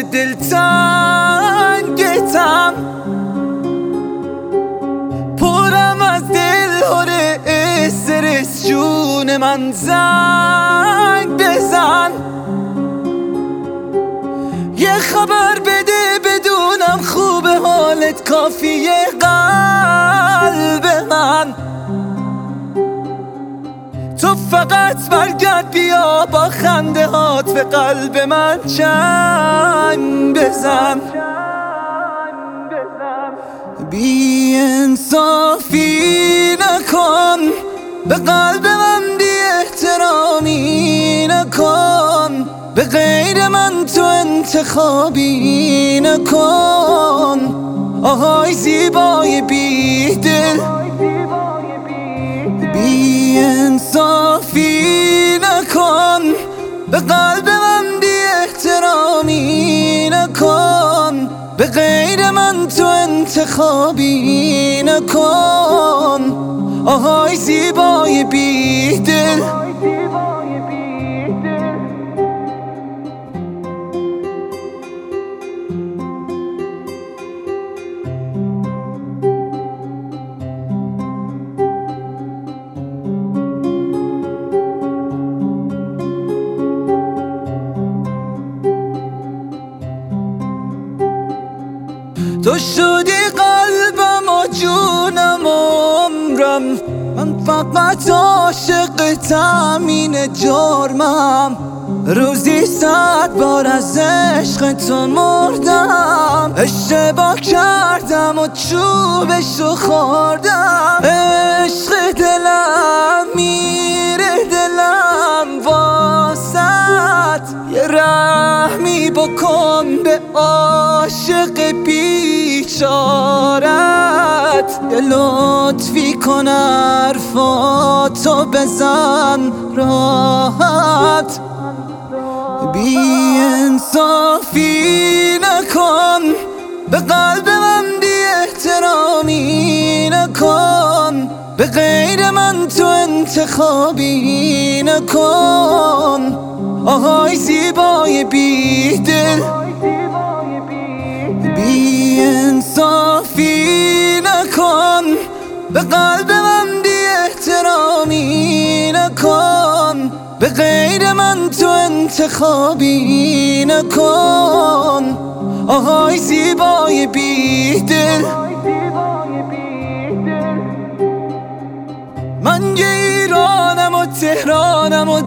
دلتنگتم، پرم از دل هره استرس، جون من زنگ بزن، یه خبر بده بدونم خوبه حالت، کافیه قلب من. تو فقط برگرد بیا با خنده هات به قلب من چنگ بزن. بی انصافی نکن، به قلب من بی احترامی نکن، به غیر من تو انتخابی نکن. آهای زیبای بی دل، بی انصافی نکن، به قلب من بی احترامی نکن، به غیر من تو انتخابی نکن. آهای زیبای بی دل، تو شدی قلبم و جونم و عمرم، من فقط عاشقتم، این جرمم. روزی 100 بار از عشق تو مردم، اشتباه کردم و چوبشو خوردم. عشق دلم میره دلم واسط، یه رحمی بکن به عاشق بیچارت، یه لطفی کن حرفاتو بزن راحت. بی انصافی نکن، به قلب من بی احترامی نکن، به غیر من تو انتخابی نکن. آهای زیبای بی دل، بی انصافی نکن، به قلب من بی احترامی نکن، به غیر من تو انتخابی نکن. آهای زیبای بی دل، من یه ایرانم و تهرانم و